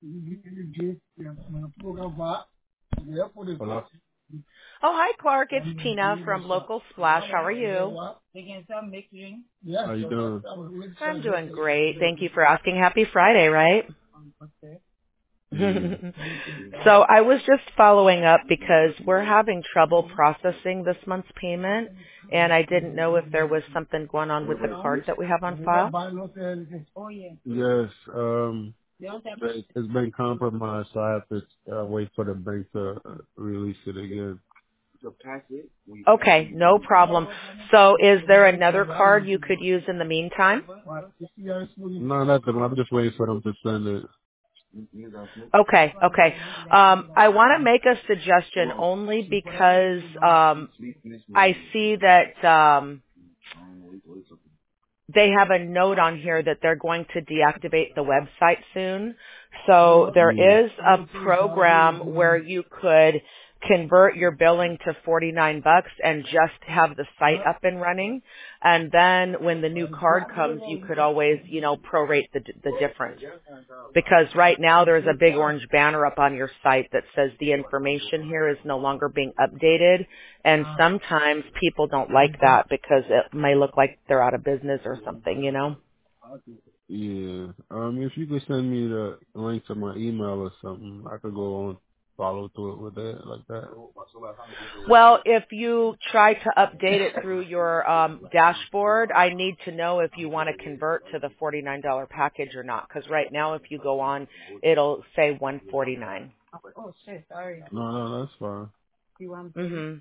Hello? Oh, hi, Clark. It's Tina from Local Splash. How are you? How you doing? I'm doing great. Thank you for asking. Happy Friday, right? Yeah. So I was just following up because we're having trouble processing this month's payment, and I didn't know if there was something going on with the card that we have on file. Yes, it's been compromised, so I have to wait for the bank to release it again. Okay, no problem. So is there another card you could use in the meantime? No, nothing. I'm just waiting for them to send it. Okay. I want to make a suggestion only because I see that they have a note on here that they're going to deactivate the website soon. So there Yeah. is a program where you could convert your billing to $49 and just have the site up and running. And then when the new card comes, you could always, prorate the difference. Because right now there's a big orange banner up on your site that says the information here is no longer being updated. And sometimes people don't like that because it may look like they're out of business or something. Yeah. If you could send me the link to my email or something, I could go on follow through it with that like that. Well, if you try to update it through your dashboard, I need to know if you want to convert to the $49 package or not. Because right now, if you go on, it'll say $149. No, that's fine. Mm-hmm.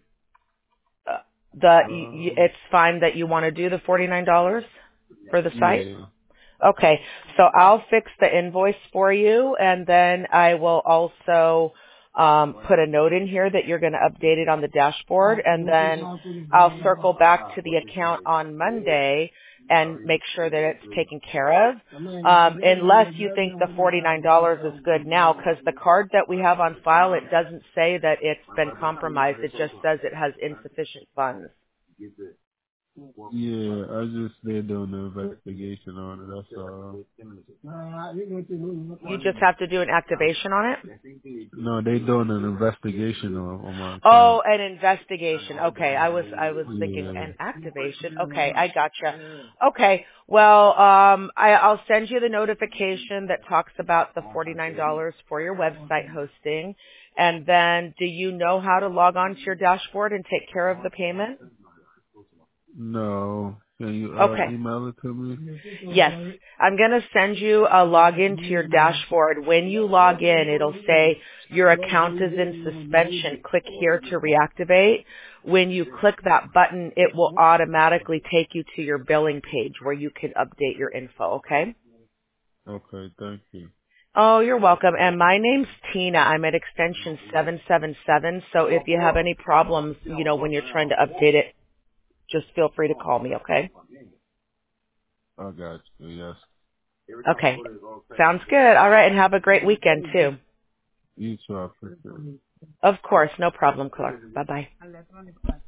Uh, It's fine that you want to do the $49 for the site. yeah. Okay, so I'll fix the invoice for you, and then I will also put a note in here that you're going to update it on the dashboard, and then I'll circle back to the account on Monday and make sure that it's taken care of, unless you think the $49 is good now, because the card that we have on file, it doesn't say that it's been compromised. It just says it has insufficient funds. Yeah, I just did doing the investigation on it, that's all. You just have to do an activation on it? No, they doing an investigation on my Oh, account. an investigation. Okay, I was thinking Yeah. an activation. Okay, I gotcha. Okay, well, I'll send you the notification that talks about the $49 for your website hosting, and then do you know how to log on to your dashboard and take care of the payment? No. Can you Okay. email it to me? Yes. I'm going to send you a login to your dashboard. When you log in, it'll say your account is in suspension. Click here to reactivate. When you click that button, it will automatically take you to your billing page where you can update your info, okay? Okay, thank you. Oh, you're welcome. And my name's Tina. I'm at extension 777. So if you have any problems, when you're trying to update it, just feel free to call me, okay? I got you, yes. Okay. Sounds good. All right. And have a great weekend, too. You too, I appreciate it. Of course. No problem, Clark. Bye-bye.